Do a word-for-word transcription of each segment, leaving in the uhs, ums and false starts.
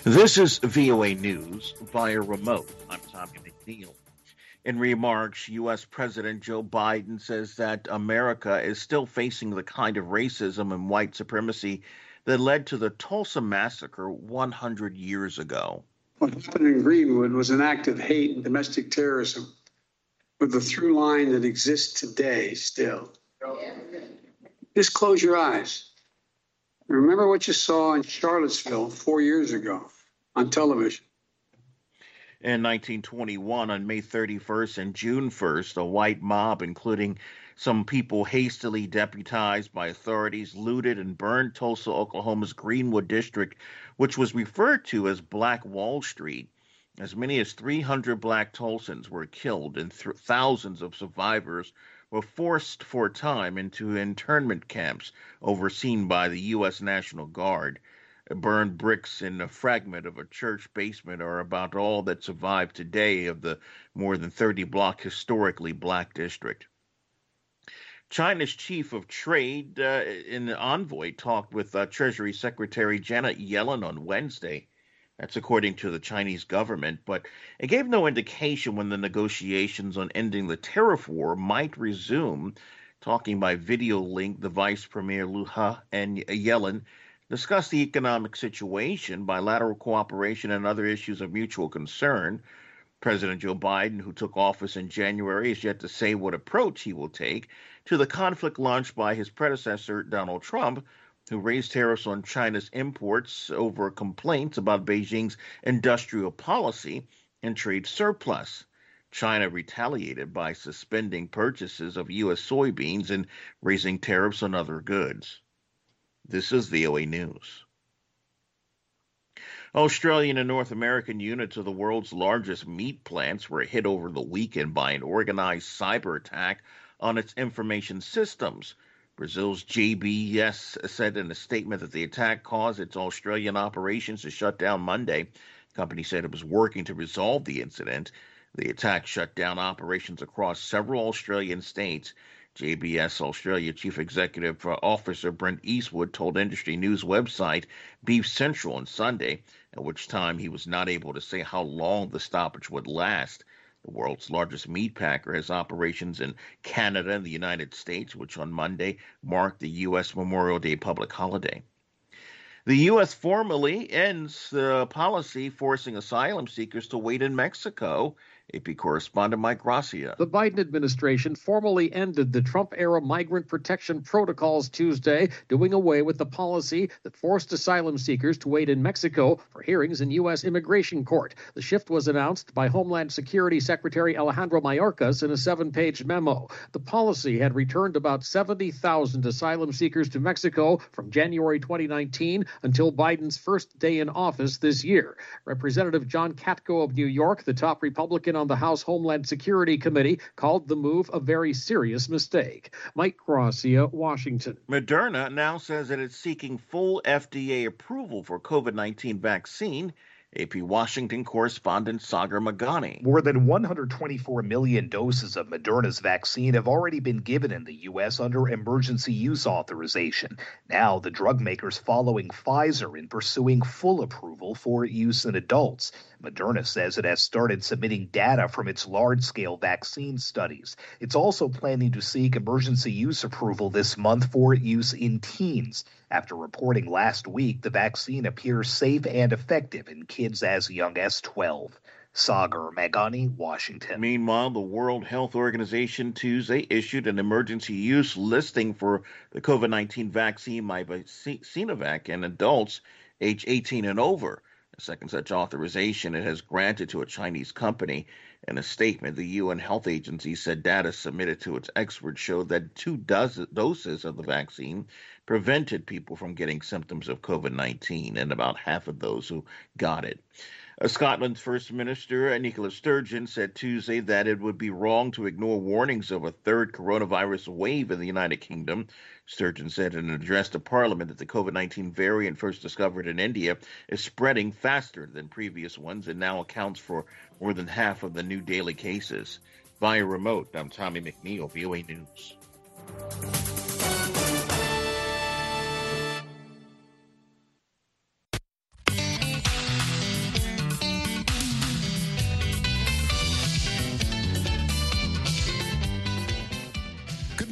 This is V O A News via remote. I'm Tommy McNeil. In remarks, U S. President Joe Biden says that America is still facing the kind of racism and white supremacy that led to the Tulsa massacre one hundred years ago. What happened in Greenwood was an act of hate and domestic terrorism with a through line that exists today still. Just close your eyes. Remember what you saw in Charlottesville four years ago on television. In nineteen twenty-one, on May thirty-first and June first, a white mob, including some people hastily deputized by authorities, looted and burned Tulsa, Oklahoma's Greenwood district, which was referred to as Black Wall Street. As many as three hundred black Tulsans were killed, and th- thousands of survivors were forced for a time into internment camps overseen by the U S. National Guard. Burned bricks in a fragment of a church basement are about all that survived today of the more than thirty-block historically black district. China's chief of trade uh, in the envoy talked with uh, Treasury Secretary Janet Yellen on Wednesday. That's according to the Chinese government, but it gave no indication when the negotiations on ending the tariff war might resume. Talking by video link, the Vice Premier Liu He and Yellen discussed the economic situation, bilateral cooperation, and other issues of mutual concern. President Joe Biden, who took office in January, is yet to say what approach he will take to the conflict launched by his predecessor, Donald Trump, who raised tariffs on China's imports over complaints about Beijing's industrial policy and trade surplus. China retaliated by suspending purchases of U S soybeans and raising tariffs on other goods. This is V O A News. Australian and North American units of the world's largest meat plants were hit over the weekend by an organized cyber attack on its information systems. Brazil's J B S said in a statement that the attack caused its Australian operations to shut down Monday. The company said it was working to resolve the incident. The attack shut down operations across several Australian states. J B S Australia Chief Executive Officer Brent Eastwood told industry news website Beef Central on Sunday, at which time he was not able to say how long the stoppage would last. The world's largest meat packer has operations in Canada and the United States, which on Monday marked the U S. Memorial Day public holiday. The U S formally ends the policy forcing asylum seekers to wait in Mexico. A P correspondent Mike Gracia. The Biden administration formally ended the Trump-era migrant protection protocols Tuesday, doing away with the policy that forced asylum seekers to wait in Mexico for hearings in U S immigration court. The shift was announced by Homeland Security Secretary Alejandro Mayorkas in a seven-page memo. The policy had returned about seventy thousand asylum seekers to Mexico from January twenty nineteen until Biden's first day in office this year. Representative John Katko of New York, the top Republican on the House Homeland Security Committee, called the move a very serious mistake. Mike Gracia, Washington. Moderna now says that it's seeking full F D A approval for COVID nineteen vaccine. A P Washington correspondent Sagar Magani. More than one hundred twenty-four million doses of Moderna's vaccine have already been given in the U S under emergency use authorization. Now the drug maker's following Pfizer in pursuing full approval for use in adults. Moderna says it has started submitting data from its large-scale vaccine studies. It's also planning to seek emergency use approval this month for use in teens. After reporting last week, the vaccine appears safe and effective in kids as young as twelve. Sagar Magani, Washington. Meanwhile, the World Health Organization Tuesday issued an emergency use listing for the COVID nineteen vaccine by Sinovac in adults age eighteen and over. A second such authorization it has granted to a Chinese company. In a statement, the U N Health Agency said data submitted to its experts showed that two dozen doses of the vaccine prevented people from getting symptoms of COVID nineteen, and about half of those who got it. Uh, Scotland's First Minister, Nicola Sturgeon, said Tuesday that it would be wrong to ignore warnings of a third coronavirus wave in the United Kingdom. Sturgeon said in an address to Parliament that the COVID nineteen variant first discovered in India is spreading faster than previous ones and now accounts for more than half of the new daily cases. Via remote, I'm Tommy McNeil, V O A News.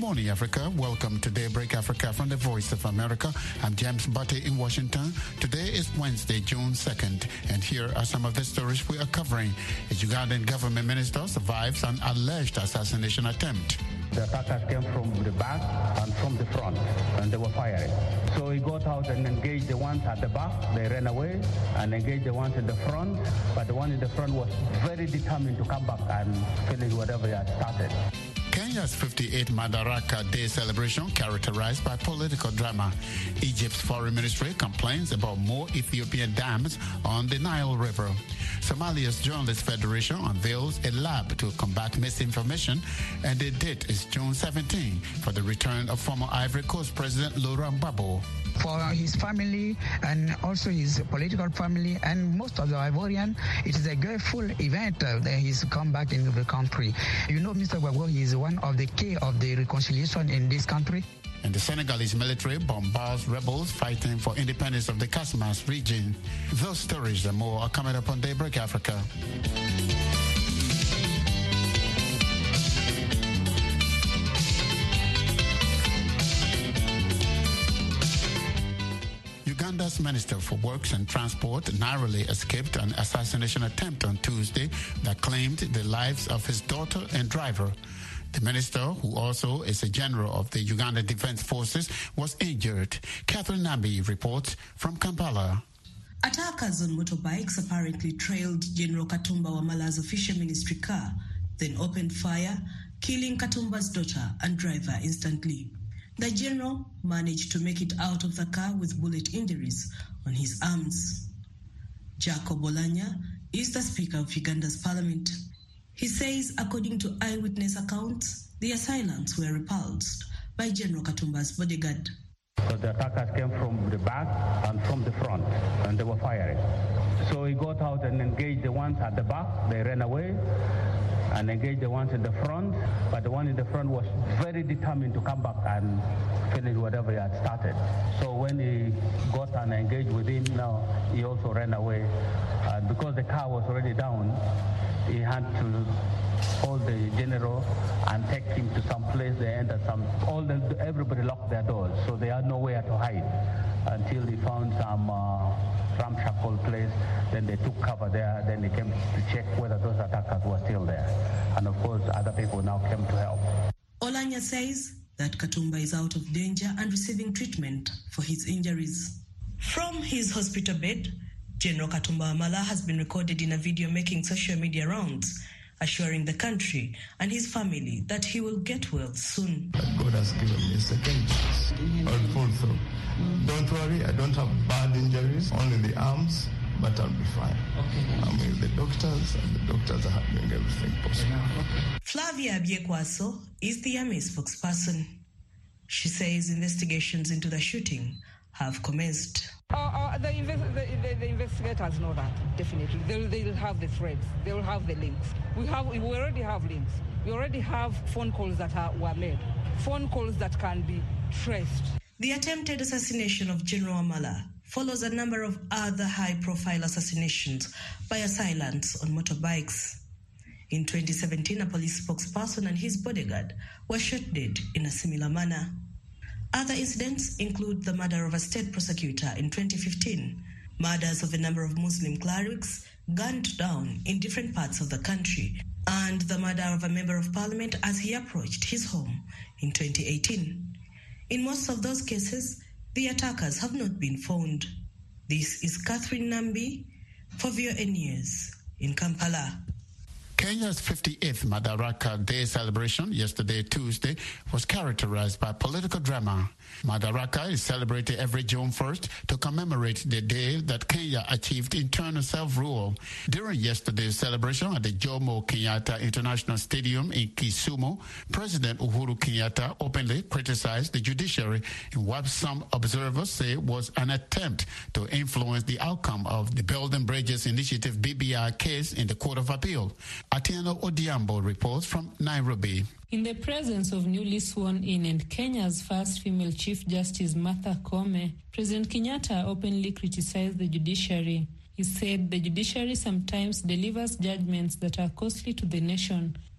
morning, Africa. Welcome to Daybreak Africa from the Voice of America. I'm James Butte in Washington. Today is Wednesday, June second, and here are some of the stories we are covering. A Ugandan government minister survives an alleged assassination attempt. The attackers came from the back and from the front, and they were firing. So he got out and engaged the ones at the back. They ran away and engaged the ones in the front, but the one in the front was very determined to come back and finish whatever he had started. Kenya's fifty-eighth Madaraka Day celebration characterized by political drama. Egypt's foreign ministry complains about more Ethiopian dams on the Nile River. Somalia's Journalists Federation unveils a lab to combat misinformation, and the date is June seventeenth for the return of former Ivory Coast President Laurent Gbagbo. For his family and also his political family and most of the Ivorian, it is a joyful event uh, that he's come back into the country. You know, Mister Gbagbo is one of the key of the reconciliation in this country. And the Senegalese military bombards rebels fighting for independence of the Casamance region. Those stories and more are coming up on Daybreak Africa. Uganda's Minister for Works and Transport narrowly escaped an assassination attempt on Tuesday that claimed the lives of his daughter and driver. The minister, who also is a general of the Uganda Defense Forces, was injured. Catherine Nambi reports from Kampala. Attackers on motorbikes apparently trailed General Katumba Wamala's official ministry car, then opened fire, killing Katumba's daughter and driver instantly. The general managed to make it out of the car with bullet injuries on his arms. Jacob Oulanyah is the Speaker of Uganda's parliament. He says, according to eyewitness accounts, the assailants were repulsed by General Katumba's bodyguard. So the attackers came from the back and from the front, and they were firing. So he got out and engaged the ones at the back. They ran away and engaged the ones in the front, but the one in the front was very determined to come back and finish whatever he had started. So when he got and engaged with him, now he also ran away. Uh, because the car was already down, he had to hold the general and take him to some place. They entered some, all the, everybody locked their doors, so they had nowhere to hide until he found some uh, ramshackle place. Then they took cover there. Then they came to check whether those attackers were still there. And of course, other people now came to help. Oulanyah says that Katumba is out of danger and receiving treatment for his injuries. From his hospital bed, General Katumba Wamala has been recorded in a video making social media rounds, assuring the country and his family that he will get well soon. God has given me a second chance. I'll pull through. Don't worry, I don't have bad injuries, only the arms, but I'll be fine. Okay. I'm with the doctors, and the doctors are doing everything possible. Flavia Abiekwaso is the army spokesperson. She says investigations into the shooting have commenced. Uh, uh, the, invest- the, the, the investigators know that, definitely. They'll, they'll have the threads. They'll have the links. We have. We already have links. We already have phone calls that are, were made. Phone calls that can be traced. The attempted assassination of General Wamala follows a number of other high-profile assassinations by assailants on motorbikes. In twenty seventeen, a police spokesperson and his bodyguard were shot dead in a similar manner. Other incidents include the murder of a state prosecutor in twenty fifteen, murders of a number of Muslim clerics gunned down in different parts of the country, and the murder of a member of parliament as he approached his home in twenty eighteen. In most of those cases, the attackers have not been found. This is Catherine Nambi for V O A News in Kampala. Kenya's fifty-eighth Madaraka Day celebration yesterday, Tuesday, was characterized by political drama. Madaraka is celebrated every June first to commemorate the day that Kenya achieved internal self-rule. During yesterday's celebration at the Jomo Kenyatta International Stadium in Kisumu, President Uhuru Kenyatta openly criticized the judiciary in what some observers say was an attempt to influence the outcome of the Building Bridges Initiative B B I case in the Court of Appeal. Atieno Odiambo reports from Nairobi. In the presence of newly sworn in and Kenya's first female Chief Justice Martha Koome, President Kenyatta openly criticized the judiciary. He said the judiciary sometimes delivers judgments that are costly to the nation.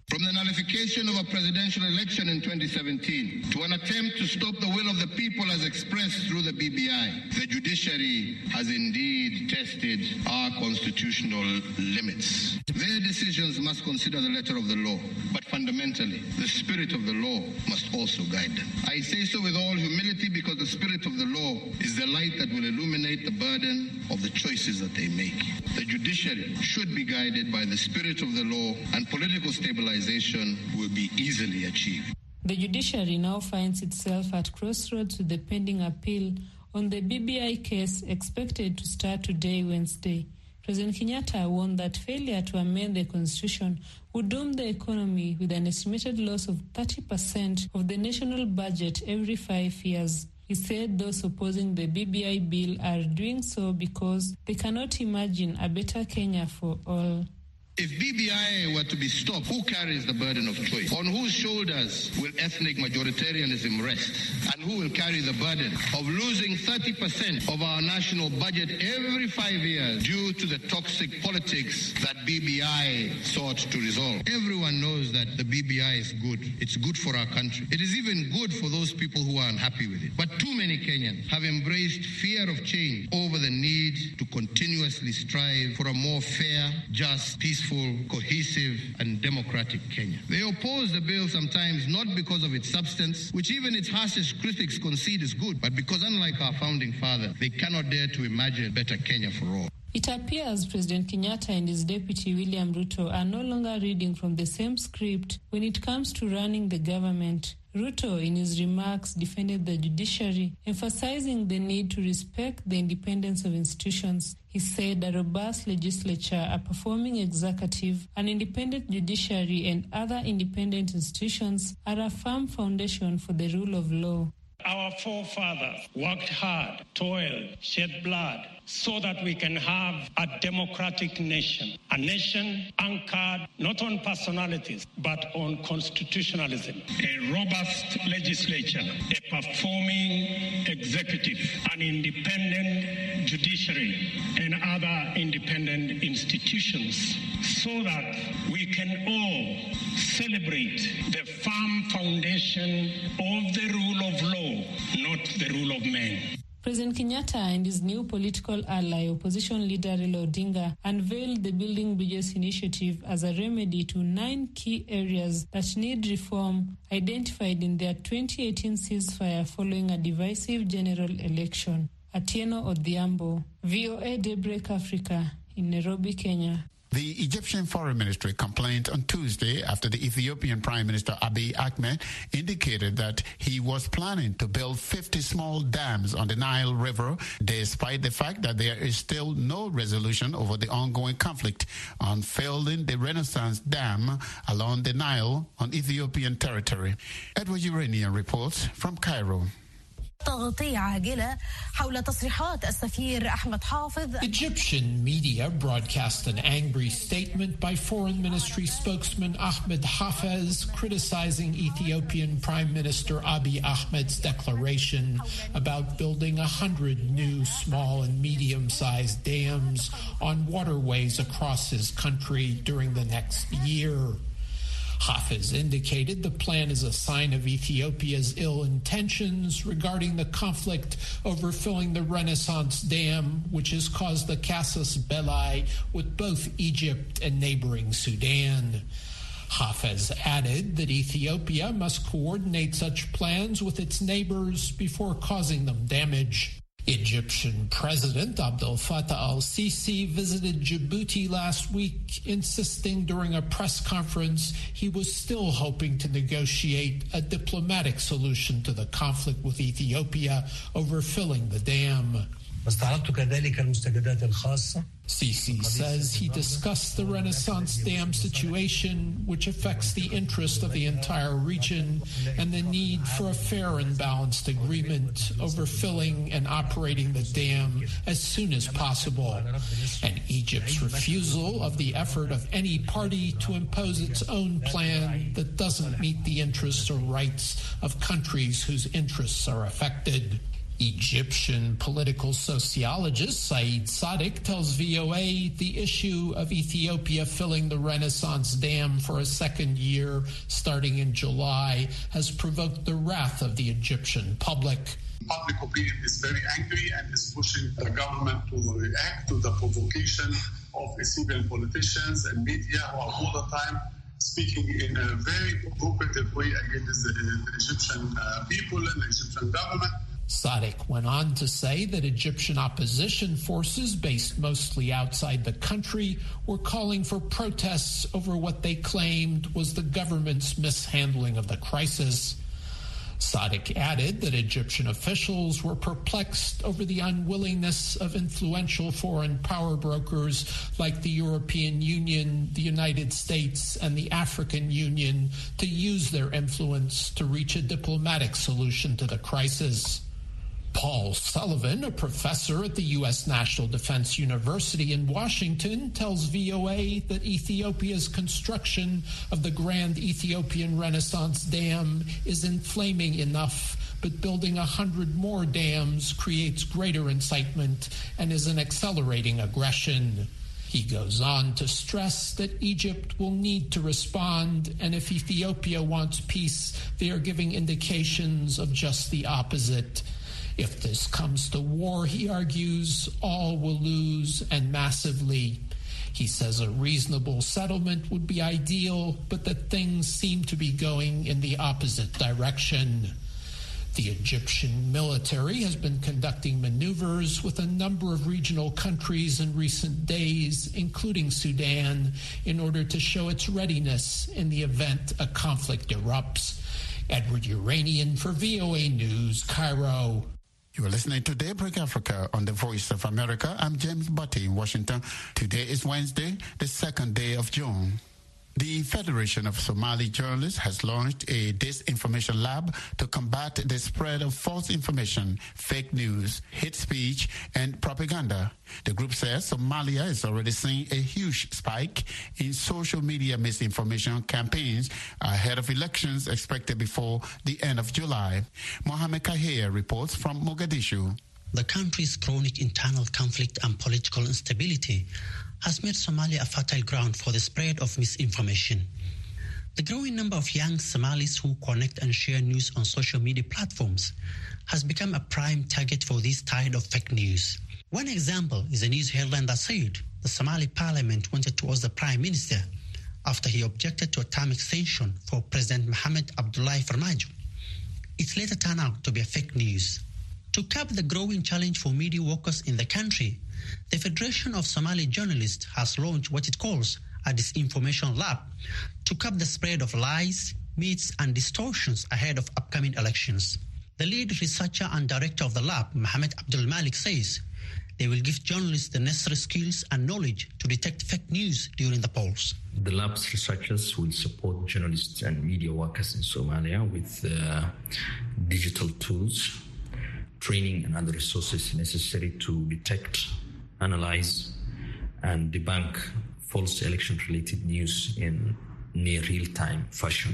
From the nullification of a presidential election in twenty seventeen to an attempt to stop the will of the people as expressed through the B B I, the judiciary has indeed tested our constitutional limits. Their decisions must consider the letter of the law, but fundamentally, the spirit of the law must also guide them. I say so with all humility because the spirit of the law is the light that will illuminate the burden of the choices that they make. The judiciary should be guided by the spirit of the law, and political stabilization will be easily achieved. The judiciary now finds itself at crossroads with the pending appeal on the B B I case expected to start today, Wednesday. President Kenyatta warned that failure to amend the constitution would doom the economy with an estimated loss of thirty percent of the national budget every five years. He said those opposing the B B I bill are doing so because they cannot imagine a better Kenya for all. If B B I were to be stopped, who carries the burden of choice? On whose shoulders will ethnic majoritarianism rest? And who will carry the burden of losing thirty percent of our national budget every five years due to the toxic politics that B B I sought to resolve? Everyone knows that the B B I is good. It's good for our country. It is even good for those people who are unhappy with it. But too many Kenyans have embraced fear of change over the need to continuously strive for a more fair, just, peaceful, cohesive and democratic Kenya. They oppose the bill sometimes not because of its substance, which even its harshest critics concede is good, but because unlike our founding father, they cannot dare to imagine a better Kenya for all. It appears President Kenyatta and his deputy William Ruto are no longer reading from the same script when it comes to running the government. Ruto, in his remarks, defended the judiciary, emphasizing the need to respect the independence of institutions. He said a robust legislature, a performing executive, an independent judiciary, and other independent institutions are a firm foundation for the rule of law. Our forefathers worked hard, toiled, shed blood, so that we can have a democratic nation, a nation anchored not on personalities, but on constitutionalism, a robust legislature, a performing executive, an independent judiciary, and other independent institutions, so that we can all celebrate the firm foundation of the rule of law, not the rule of men. President Kenyatta and his new political ally, opposition leader Raila Odinga, unveiled the Building Bridges initiative as a remedy to nine key areas that need reform identified in their twenty eighteen ceasefire following a divisive general election. Atieno Odhiambo, V O A Daybreak Africa, in Nairobi, Kenya. The Egyptian Foreign Ministry complained on Tuesday after the Ethiopian Prime Minister Abiy Ahmed indicated that he was planning to build fifty small dams on the Nile River, despite the fact that there is still no resolution over the ongoing conflict on failing the Renaissance Dam along the Nile on Ethiopian territory. Edward Uranian reports from Cairo. Egyptian media broadcast an angry statement by Foreign Ministry spokesman Ahmed Hafez criticizing Ethiopian Prime Minister Abiy Ahmed's declaration about building a hundred new small and medium-sized dams on waterways across his country during the next year. Hafez indicated the plan is a sign of Ethiopia's ill intentions regarding the conflict over filling the Renaissance Dam, which has caused the casus belli with both Egypt and neighboring Sudan. Hafez added that Ethiopia must coordinate such plans with its neighbors before causing them damage. Egyptian President Abdel Fattah al-Sisi visited Djibouti last week, insisting during a press conference he was still hoping to negotiate a diplomatic solution to the conflict with Ethiopia over filling the dam. Sisi says he discussed the Renaissance Dam situation, which affects the interest of the entire region, and the need for a fair and balanced agreement over filling and operating the dam as soon as possible, and Egypt's refusal of the effort of any party to impose its own plan that doesn't meet the interests or rights of countries whose interests are affected. Egyptian political sociologist Saeed Sadiq tells V O A the issue of Ethiopia filling the Renaissance Dam for a second year starting in July has provoked the wrath of the Egyptian public. Public opinion is very angry and is pushing the government to react to the provocation of Ethiopian politicians and media who are all the time speaking in a very provocative way against the, the Egyptian uh, people and the Egyptian government. Sadiq went on to say that Egyptian opposition forces based mostly outside the country were calling for protests over what they claimed was the government's mishandling of the crisis. Sadiq added that Egyptian officials were perplexed over the unwillingness of influential foreign power brokers like the European Union, the United States, and the African Union to use their influence to reach a diplomatic solution to the crisis. Paul Sullivan, a professor at the U S National Defense University in Washington, tells V O A that Ethiopia's construction of the Grand Ethiopian Renaissance Dam is inflaming enough, but building a hundred more dams creates greater incitement and is an accelerating aggression. He goes on to stress that Egypt will need to respond, and if Ethiopia wants peace, they are giving indications of just the opposite. If this comes to war, he argues, all will lose, and massively. He says a reasonable settlement would be ideal, but that things seem to be going in the opposite direction. The Egyptian military has been conducting maneuvers with a number of regional countries in recent days, including Sudan, in order to show its readiness in the event a conflict erupts. Edward Uranian for V O A News, Cairo. You are listening to Daybreak Africa on the Voice of America. I'm James Butty in Washington. Today is Wednesday, the second day of June. The Federation of Somali Journalists has launched a disinformation lab to combat the spread of false information, fake news, hate speech, and propaganda. The group says Somalia is already seeing a huge spike in social media misinformation campaigns ahead of elections expected before the end of July. Mohamed Kahir reports from Mogadishu. The country's chronic internal conflict and political instability has made Somalia a fertile ground for the spread of misinformation. The growing number of young Somalis who connect and share news on social media platforms has become a prime target for this tide of fake news. One example is a news headline that said the Somali parliament wanted to oust the prime minister after he objected to a term extension for President Mohamed Abdullahi Farmajo. It later turned out to be a fake news. To curb the growing challenge for media workers in the country, the Federation of Somali Journalists has launched what it calls a disinformation lab to curb the spread of lies, myths, and distortions ahead of upcoming elections. The lead researcher and director of the lab, Mohamed Abdul Malik, says they will give journalists the necessary skills and knowledge to detect fake news during the polls. The lab's researchers will support journalists and media workers in Somalia with uh, digital tools, training, and other resources necessary to detect, analyze, and debunk false election-related news in near real-time fashion.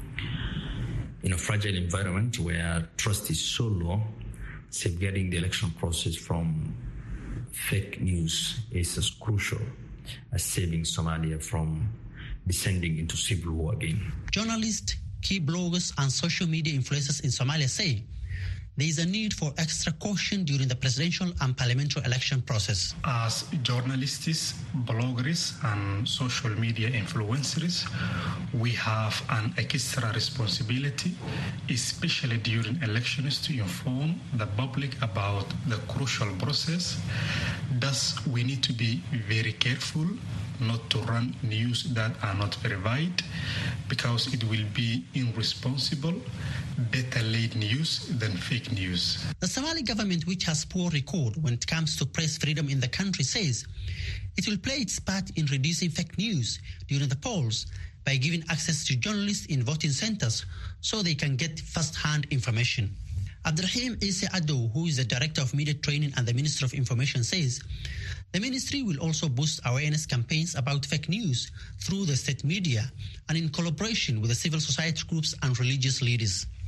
In a fragile environment where trust is so low, safeguarding the election process from fake news is as crucial as saving Somalia from descending into civil war again. Journalists, key bloggers, and social media influencers in Somalia say there is a need for extra caution during the presidential and parliamentary election process. As journalists, bloggers, and social media influencers, we have an extra responsibility, especially during elections, to inform the public about the crucial process. Thus, we need to be very careful not to run news that are not verified, because it will be irresponsible. Better late news than fake news. The Somali government, which has poor record when it comes to press freedom in the country, says it will play its part in reducing fake news during the polls by giving access to journalists in voting centers so they can get first-hand information. Abdurrahim Isa Ado, who is the Director of Media Training and the Minister of Information, says the ministry will also boost awareness campaigns about fake news through the state media and in collaboration with the civil society groups and religious leaders.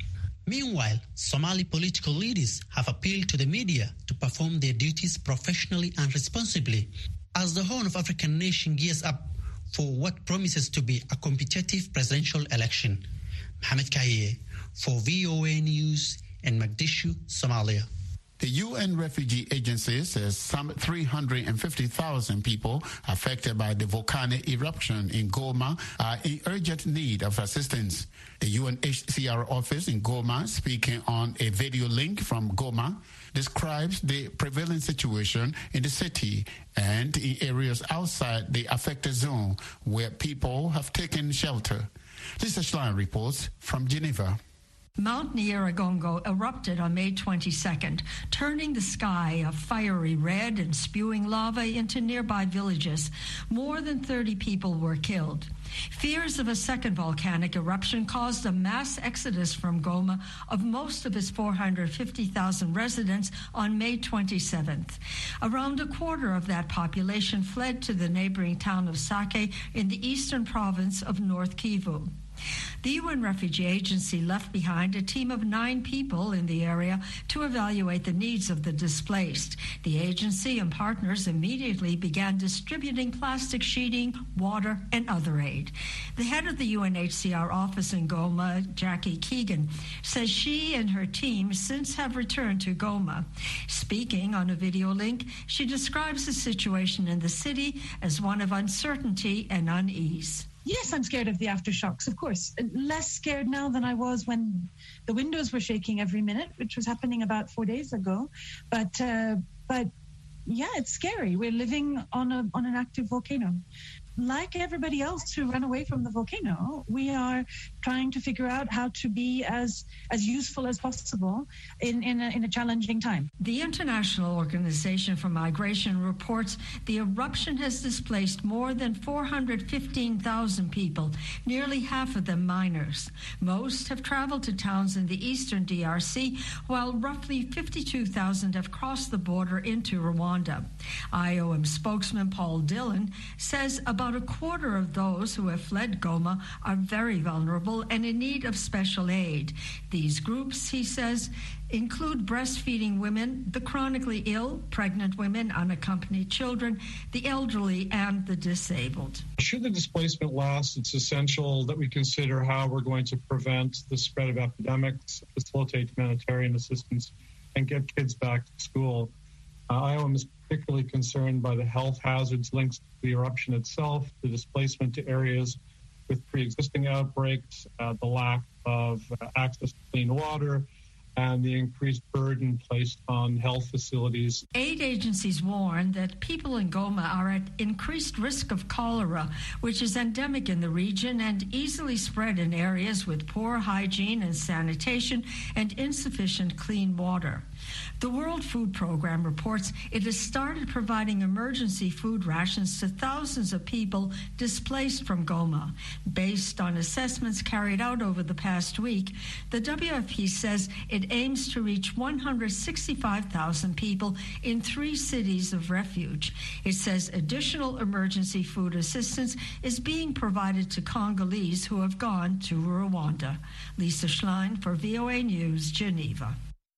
Meanwhile, Somali political leaders have appealed to the media to perform their duties professionally and responsibly as the Horn of African nation gears up for what promises to be a competitive presidential election. Mohamed Kaye for V O A News in Mogadishu, Somalia. The U N Refugee Agency says some three hundred fifty thousand people affected by the volcanic eruption in Goma are in urgent need of assistance. The U N H C R office in Goma, speaking on a video link from Goma, describes the prevailing situation in the city and in areas outside the affected zone where people have taken shelter. Lisa Schlein reports from Geneva. Mount Nyiragongo erupted on May twenty-second, turning the sky a fiery red and spewing lava into nearby villages. More than thirty people were killed. Fears of a second volcanic eruption caused a mass exodus from Goma of most of its four hundred fifty thousand residents on May twenty-seventh. Around a quarter of that population fled to the neighboring town of Sake in the eastern province of North Kivu. The U N Refugee Agency left behind a team of nine people in the area to evaluate the needs of the displaced. The agency and partners immediately began distributing plastic sheeting, water, and other aid. The head of the U N H C R office in Goma, Jackie Keegan, says she and her team since have returned to Goma. Speaking on a video link, she describes the situation in the city as one of uncertainty and unease. Yes, I'm scared of the aftershocks, of course. Less scared now than I was when the windows were shaking every minute, which was happening about four days ago. But, uh, but yeah, it's scary. We're living on a on an active volcano. Like everybody else who ran away from the volcano, we are trying to figure out how to be as as useful as possible in, in, a, in a challenging time. The International Organization for Migration reports the eruption has displaced more than four hundred fifteen thousand people, nearly half of them minors. Most have traveled to towns in the eastern D R C, while roughly fifty-two thousand have crossed the border into Rwanda. I O M spokesman Paul Dillon says about About a quarter of those who have fled Goma are very vulnerable and in need of special aid. These groups, he says, include breastfeeding women, the chronically ill, pregnant women, unaccompanied children, the elderly, and the disabled. Should the displacement last, it's essential that we consider how we're going to prevent the spread of epidemics, facilitate humanitarian assistance, and get kids back to school. Uh, I O M is particularly concerned by the health hazards linked to the eruption itself, the displacement to areas with pre-existing outbreaks, uh, the lack of uh, access to clean water, and the increased burden placed on health facilities. Aid agencies warn that people in Goma are at increased risk of cholera, which is endemic in the region and easily spread in areas with poor hygiene and sanitation and insufficient clean water. The World Food Program reports it has started providing emergency food rations to thousands of people displaced from Goma. Based on assessments carried out over the past week, the W F P says it aims to reach one hundred sixty-five thousand people in three cities of refuge. It says additional emergency food assistance is being provided to Congolese who have gone to Rwanda. Lisa Schlein for V O A News, Geneva.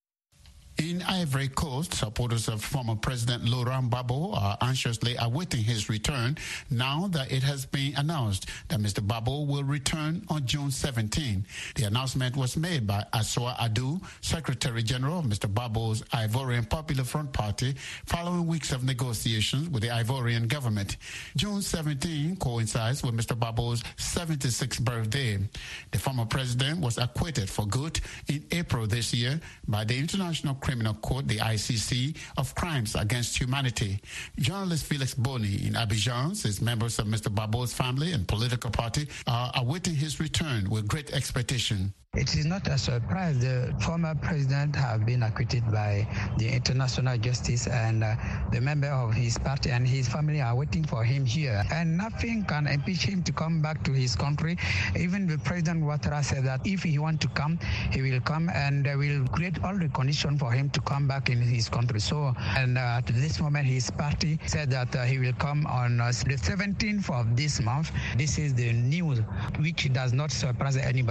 In Ivory Coast, supporters of former President Laurent Gbagbo are anxiously awaiting his return now that it has been announced that Mister Gbagbo will return on June seventeenth. The announcement was made by Assoua Adu, Secretary General of Mister Gbagbo's Ivorian Popular Front Party, following weeks of negotiations with the Ivorian government. June seventeenth coincides with Mister Gbagbo's seventy-sixth birthday. The former president was acquitted for good in April this year by the International Criminal Court, the I C C, of crimes against humanity. Journalist Felix Boni in Abidjan says members of Mister Gbagbo's family and political party are awaiting his return with great expectation. It is not a surprise. The former president have been acquitted by the International Justice, and uh, the member of his party and his family are waiting for him here. And nothing can impeach him to come back to his country. Even the President Ouattara said that if he wants to come, he will come, and uh, will create all the conditions for him to come back in his country. So, and uh, at this moment, his party said that uh, he will come on uh, the seventeenth of this month. This is the news, which does not surprise anybody.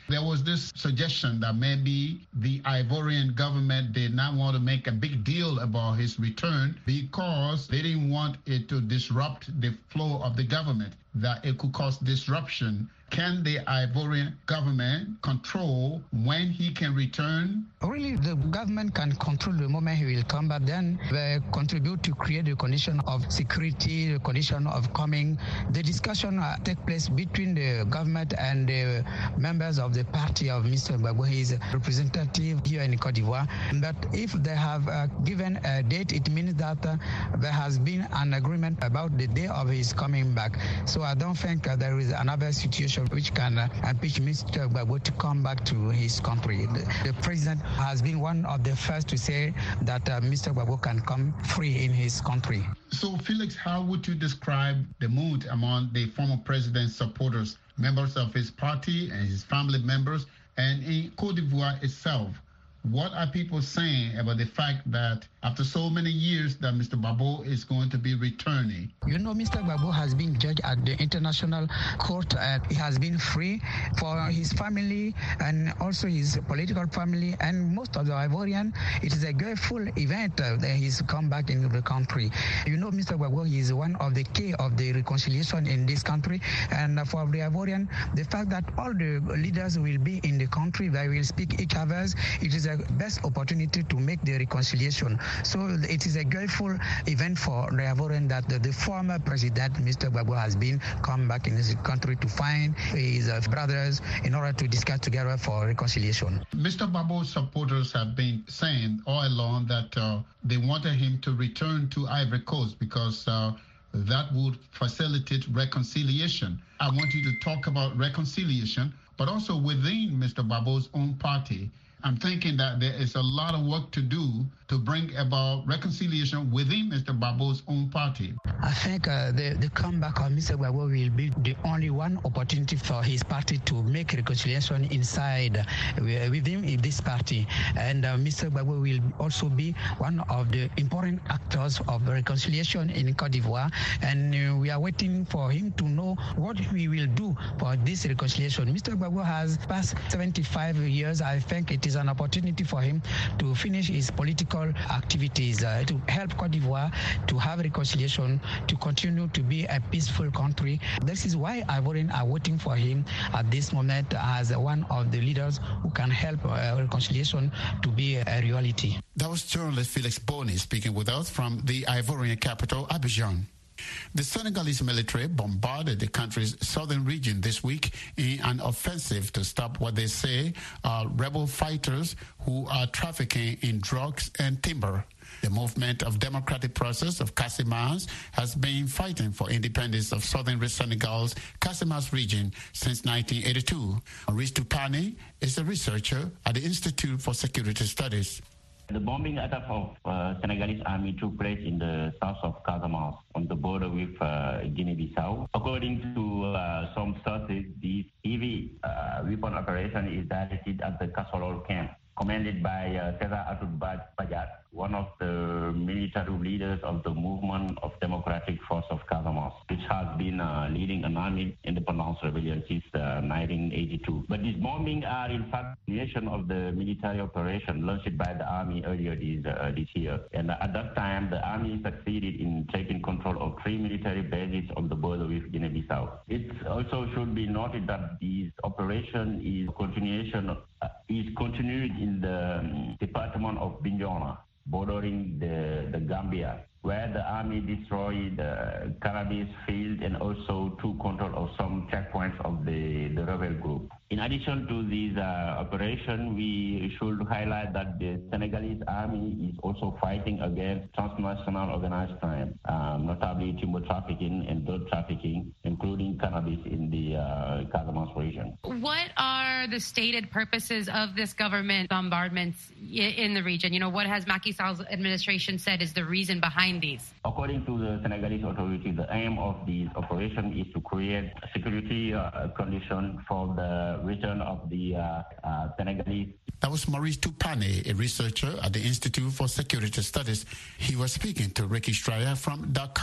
There was this suggestion that maybe the Ivorian government did not want to make a big deal about his return because they didn't want it to disrupt the flow of the government, that it could cause disruption. Can the Ivorian government control when he can return? Really, the government can control the moment he will come, but then they contribute to create the condition of security, the condition of coming. The discussion uh, take place between the government and the members of the party of Mister Gbagbo, his representative here in Cote d'Ivoire. But if they have uh, given a date, it means that uh, there has been an agreement about the day of his coming back. So I don't think uh, there is another situation which can uh, impeach Mister Gbagbo to come back to his country. The, the president has been one of the first to say that uh, Mister Gbagbo can come free in his country. So, Felix, how would you describe the mood among the former president's supporters, members of his party and his family members, and in Cote d'Ivoire itself? What are people saying about the fact that after so many years that Mister Gbagbo is going to be returning? You know, Mister Gbagbo has been judged at the international court. Uh, he has been free for his family and also his political family and most of the Ivorian. It is a grateful event uh, that he's come back into the country. You know, Mister Gbagbo is one of the key of the reconciliation in this country. And uh, for the Ivorian, the fact that all the leaders will be in the country, they will speak each other's, it is a best opportunity to make the reconciliation. So it is a grateful event for the Ivorian that the, the former president, Mister Gbagbo, has been come back in his country to find his uh, brothers in order to discuss together for reconciliation. Mister Gbagbo's supporters have been saying all along that uh, they wanted him to return to Ivory Coast because uh, that would facilitate reconciliation. I want you to talk about reconciliation, but also within Mister Gbagbo's own party. I'm thinking that there is a lot of work to do to bring about reconciliation within Mister Gbagbo's own party. I think uh, the, the comeback of Mister Gbagbo will be the only one opportunity for his party to make reconciliation inside uh, within this party. And uh, Mister Gbagbo will also be one of the important actors of reconciliation in Cote d'Ivoire. And uh, we are waiting for him to know what he will do for this reconciliation. Mister Gbagbo has passed seventy-five years. I think it is an opportunity for him to finish his political activities, uh, to help Cote d'Ivoire to have reconciliation, to continue to be a peaceful country. This is why Ivorians are waiting for him at this moment as one of the leaders who can help uh, reconciliation to be a reality. That was journalist Felix Boni speaking with us from the Ivorian capital, Abidjan. The Senegalese military bombarded the country's southern region this week in an offensive to stop what they say are rebel fighters who are trafficking in drugs and timber. The movement of democratic process of Casamance has been fighting for independence of southern Senegal's Casamance region since nineteen eighty-two. Maurice Tupani is a researcher at the Institute for Security Studies. The bombing attack of uh, Senegalese army took place in the south of Casamance on the border with uh, Guinea-Bissau. According to uh, some sources, this heavy uh, weapon operation is directed at the Kasolol camp, commanded by uh, Cesar Atoute Badiate, one of the military leaders of the Movement of Democratic Force of Casamance, which has been uh, leading an army independence rebellion since uh, nineteen eighty-two. But these bombings are in fact a continuation of the military operation launched by the army earlier this, uh, this year. And at that time, the army succeeded in taking control of three military bases on the border with Guinea-Bissau. It also should be noted that this operation is continuation uh, is continued in the um, department of Bignona, bordering the, the Gambia, where the army destroyed the cannabis field and also took control of some checkpoints of the, the rebel group. In addition to this uh, operation, we should highlight that the Senegalese army is also fighting against transnational organized crime, um, notably timber trafficking and drug trafficking, including cannabis in the uh, Casamance region. What are the stated purposes of this government bombardments in the region? You know, what has Macky Sall's administration said is the reason behind these? According to the Senegalese authority, the aim of this operation is to create security uh, conditions for the return of the uh, uh, Senegalese. That was Maurice Tupani, a researcher at the Institute for Security Studies. He was speaking to Ricky Straya from Dakar.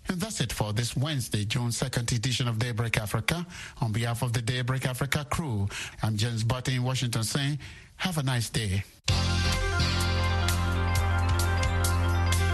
And that's it for this Wednesday, June second edition of Daybreak Africa. On behalf of the Daybreak Africa crew, I'm James Butte in Washington saying, have a nice day.